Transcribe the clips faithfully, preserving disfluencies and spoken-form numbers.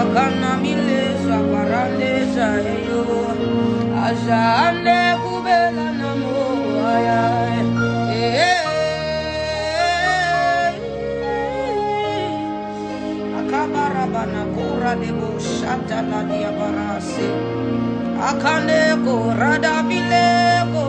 kana mileza parandeza yo azande kubela namo aya akabara bana kura debo shata la dia barase akane korada bileko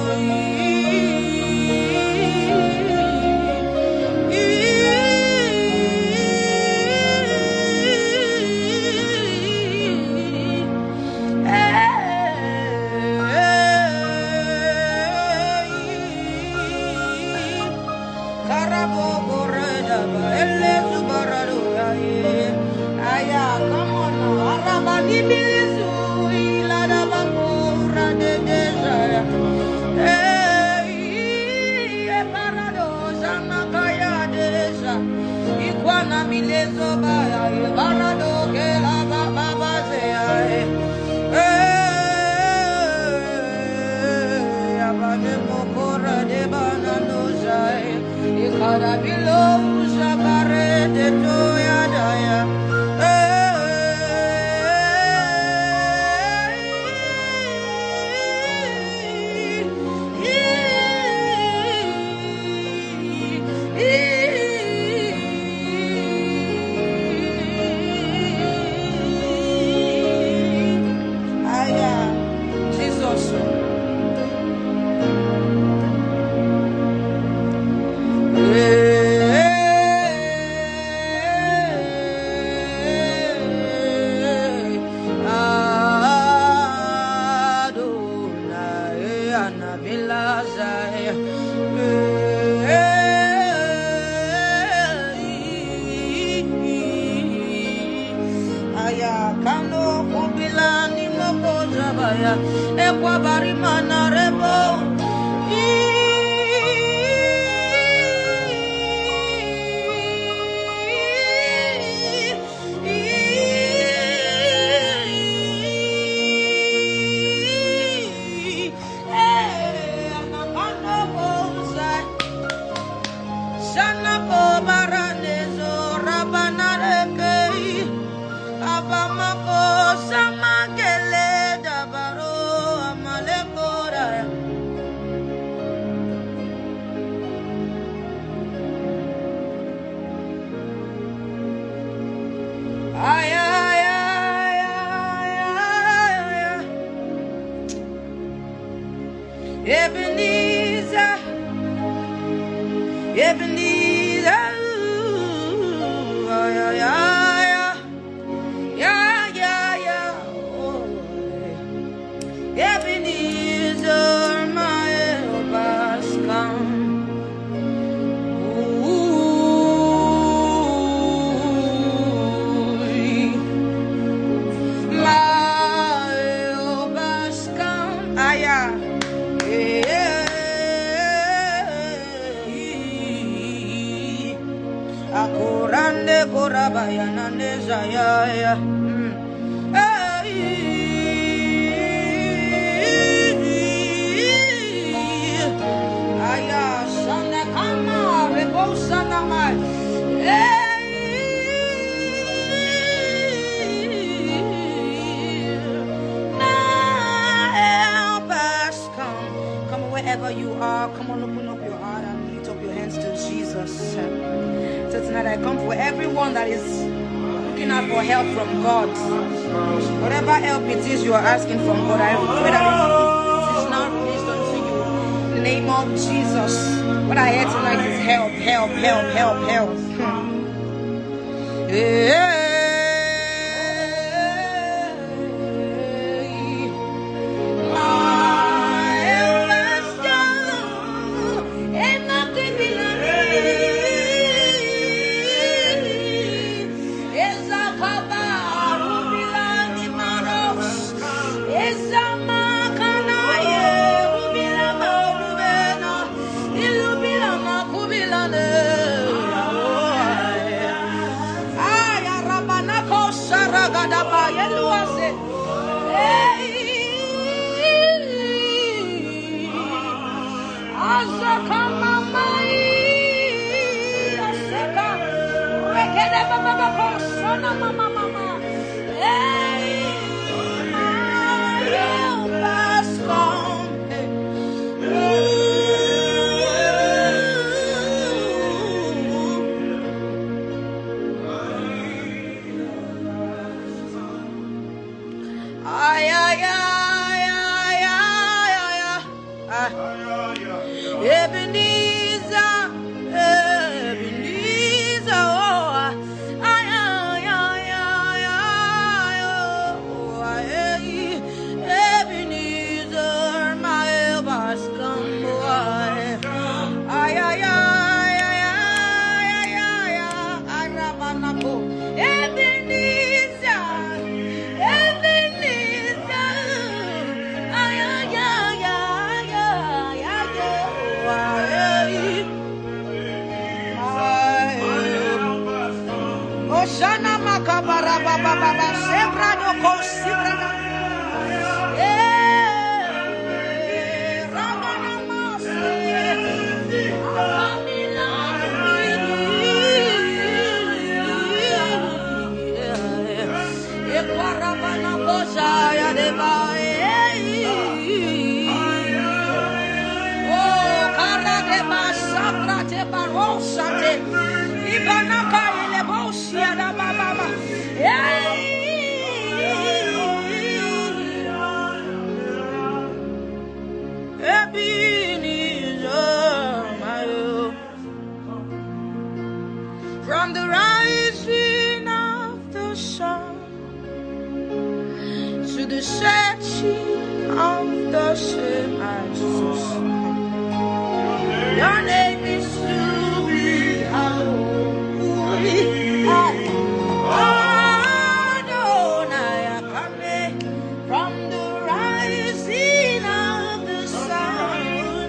Ebenezer, Ebenezer, ooh, yeah, yeah, yeah, yeah, yeah, oh, Ebenezer, my help has come. Ooh, my help has come. Ah, yeah. Akurande korabaya naneza ya ya aya sana kama rebosa nama wherever you are, come on, open up your heart and lift up your hands to Jesus. So tonight I come for everyone that is looking out for help from God. Whatever help it is you are asking from God, I pray that it is now released unto you. In the name of Jesus. What I hear tonight is help, help, help, help, help. Yeah. From the rising of the sun to the setting of the same, your name is to be hallowed. Adonai, come from the rising of the sun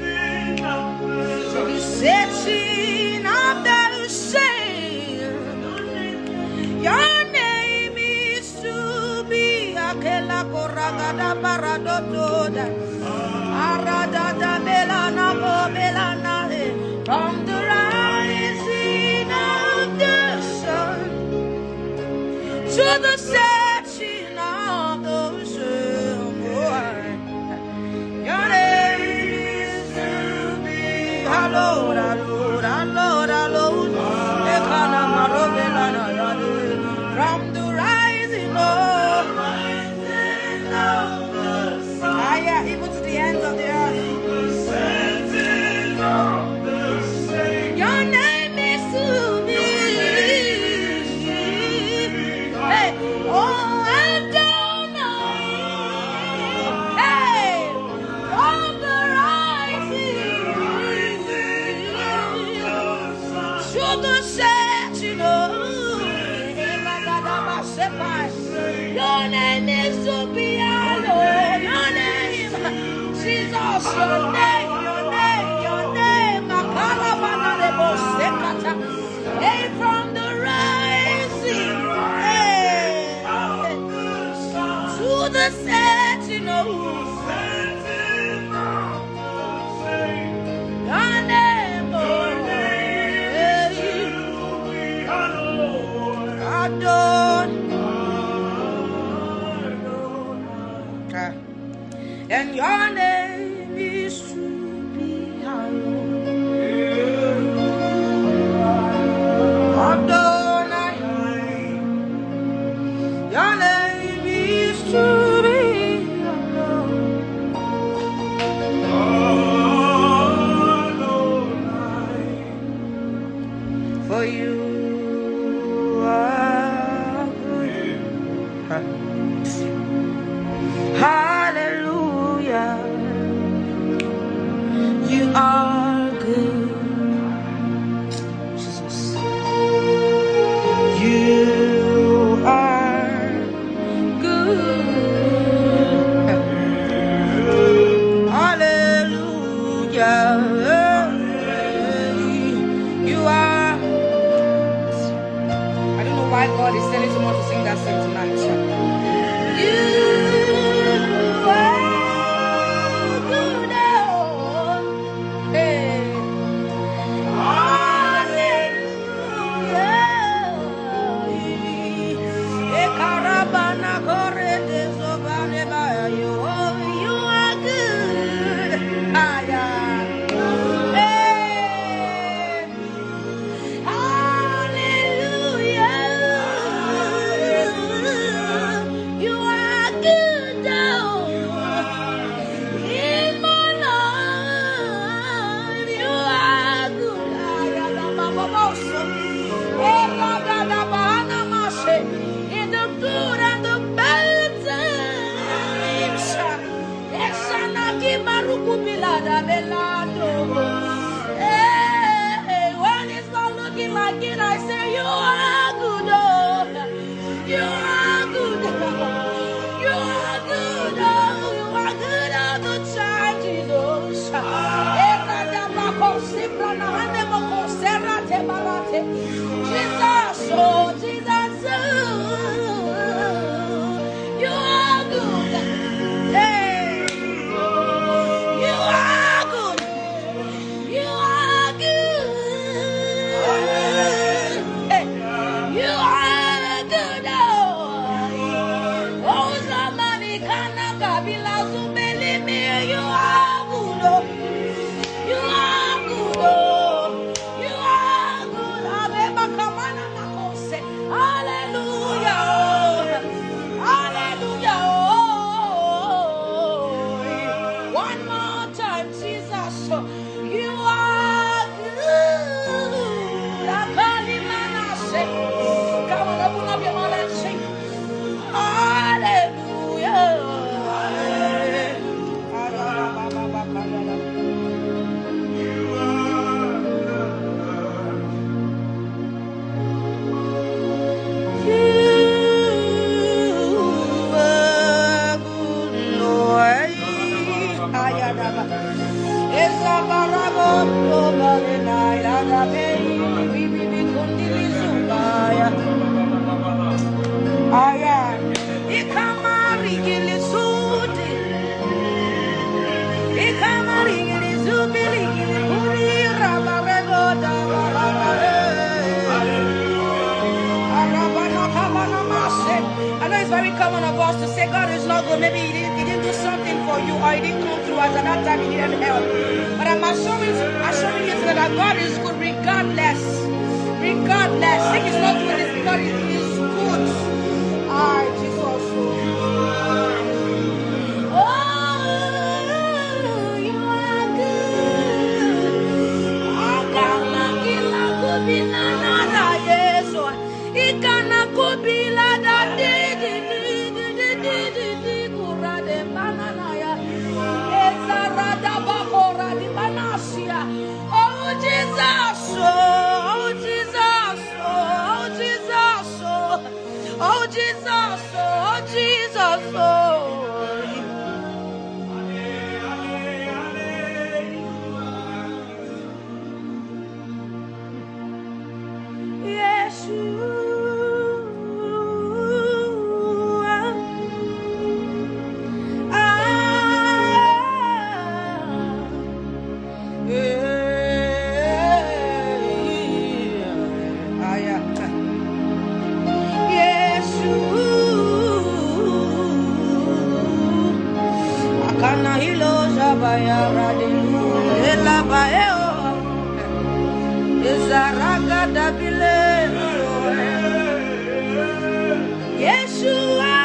to the setting of the same. Your name is to be Akela Koragada Baradoda Aradada Belana Belana from the rising of the sun to the setting of the sun. Your name is to be hallowed, hallowed, hallowed, hallowed. From the rising of higher, even to the ends of the earth. Your name is to be. Hey, oh, Adonai. Hey, from the rising to the setting of. Your name is to be hallowed. Your name, Jesus. Your name, your name, your name. Hey, from the rising, hey, to the setting of. Your name, oh, Adon. And your name is to be hallowed. Adonai, your name is to be hallowed. For you are good. Hallelujah. You are good, Jesus. You are good. Hallelujah. You are. I don't know why God is telling someone to sing that song tonight. You are. Hallelujah. again. I say you are good, oh. You are good. You are good, oh. You are good all the time, Jesus. Jesus, oh, Jesus, oh. You are good. Hey. You are good. You are good. Hey. You are good. Oh, oh, somebody can kabila zubeli me. You are good. Oh. You are good. Oh. You are good. Abeba kamana makose. Hallelujah. Hallelujah. Oh. One more time, Jesus. You are good. Akalimana. Come on, open up your mouth and sing. Hallelujah. I know it's very common of us to say God is not good. Maybe he didn't, he didn't do something for you, or he didn't come through as at that time he needed help. But I'm assuring, assuring you that God is good regardless. Regardless. If he's not good, it's because he is good. Ah, Jesus. Oh, you are good. Oh, God, could be nada, yes. It cannot could be la da di di di di di di di di kura de bananaya. Ezarada bakora di banasia. Oh Jesus, oh Jesus, oh Jesus, oh Jesus, oh Jesus, oh. Yes, you are. Ah, yeah, ah, yeah. Yes, you. Akana hilo jabaya radilu ela baeo. Ezaraga dabile. Yeshua,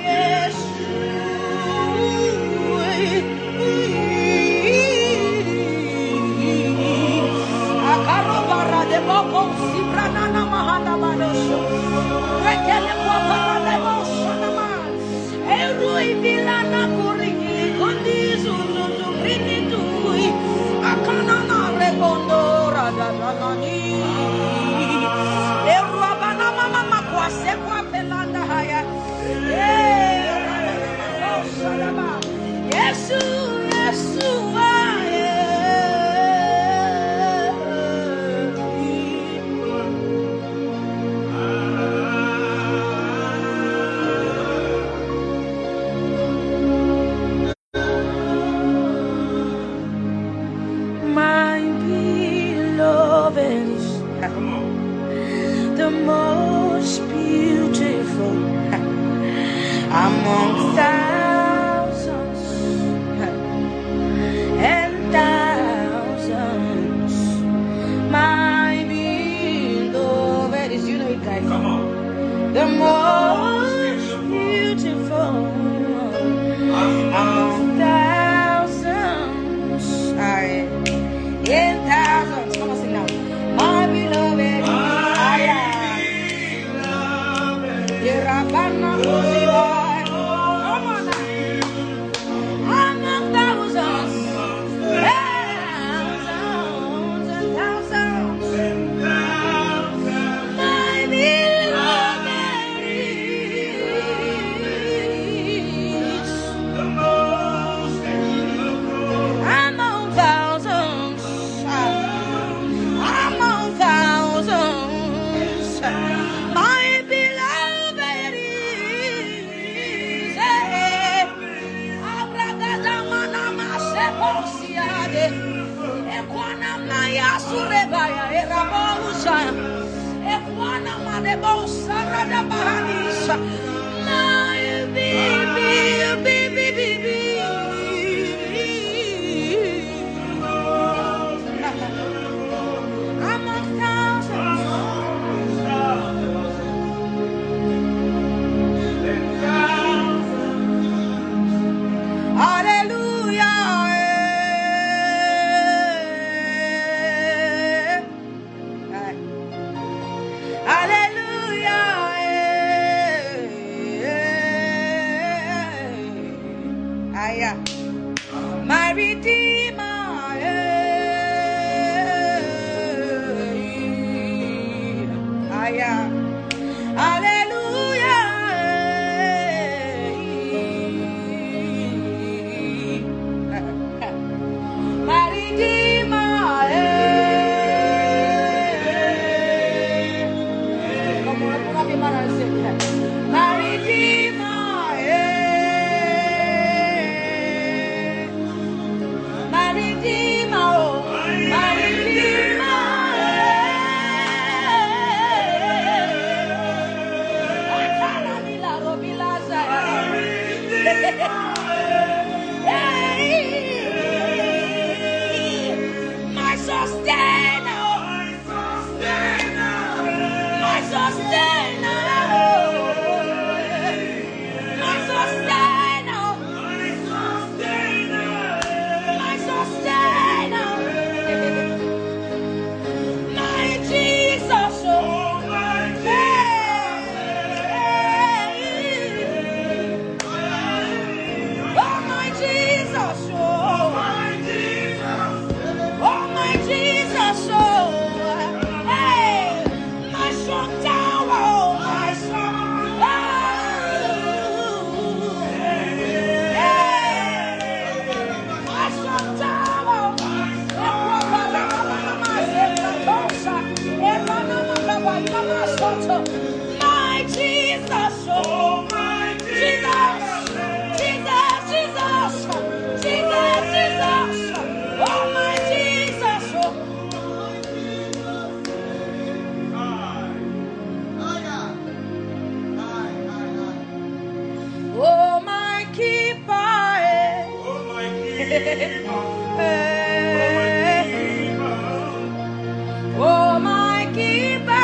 Yeshua. Akarobara de boko sibranana mahana manosho. Rekele kwapara de moshonama. Erui vilana kurigi kondizu zuzu brini tui. Akanana rebondo radadanani. Eruabana mama makwase kwa pelanda haya. Yesu, Yesu, my beloved is the most beautiful among thousands and thousands. My beloved is, you know it, guys. Come on. The most beautiful among thousands. Alright. In thousands. Come on, sing now. My beloved, I am. Yerabana Mosibai. Come on now. Among thousands, thousands and thousands. Lebo Sarada Bahadisha. My baby, baby, baby. Among thousands. Hallelujah. Hallelujah. Aya. My Redeemer. Aya. Hallelujah. My Redeemer. Come on, open up your mouth and say, my Redeemer. My Redeemer. Oh, my Redeemer. My sustainer, my sustainer, my sustainer, my sustainer, my Jesus, oh my oh my Jesus, oh my Jesus, oh my Jesus, oh hey, my strong tower, oh my strong oh, hey, my strong tower, my Jesus, oh my Jesus, Jesus, Jesus, Jesus, Jesus, oh my Jesus, oh. Oh my keeper, eh. Oh my keeper, eh. Oh my keeper,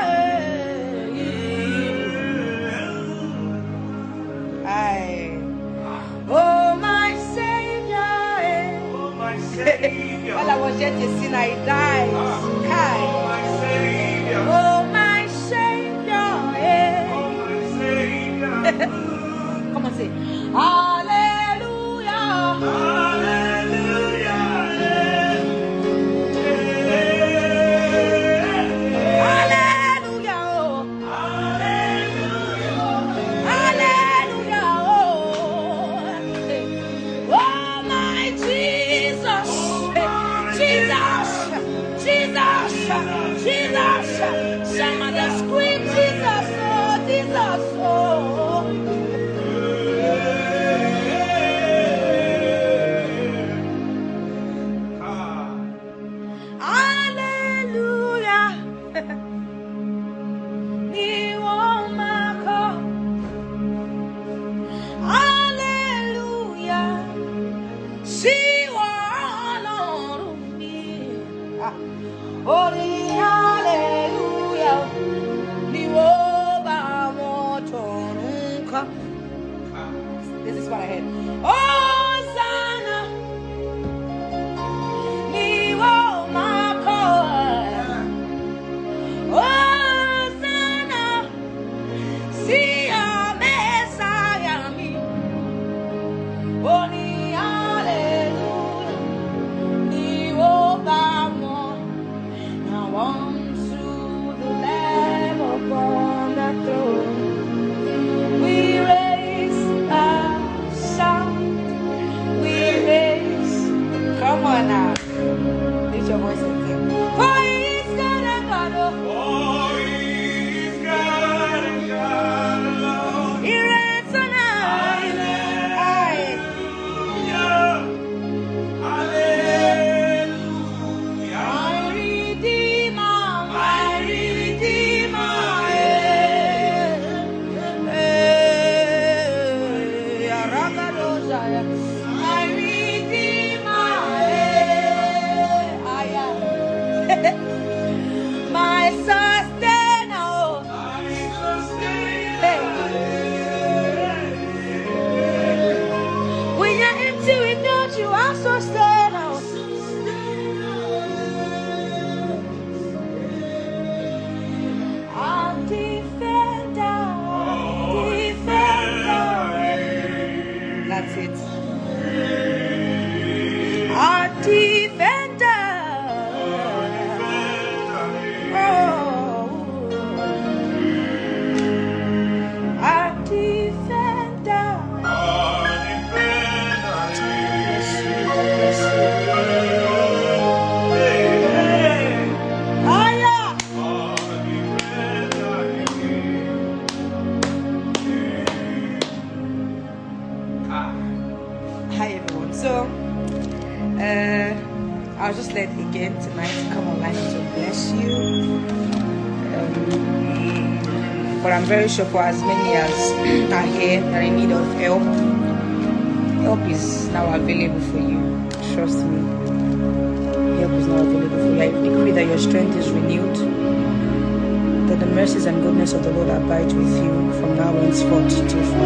eh. Aye. Oh my Savior, eh. Oh my Savior. While I was yet a sinner, I died. Oh my Savior. Oh my Savior, eh. Oh my Savior. Come on, say hallelujah. Hallelujah. was just led again tonight to come online to bless you. Um, but I'm very sure for as many as are here that are in need of help, help is now available for you. Trust me. Help is now available for you. I decree that your strength is renewed, that the mercies and goodness of the Lord abide with you from now henceforth till forever.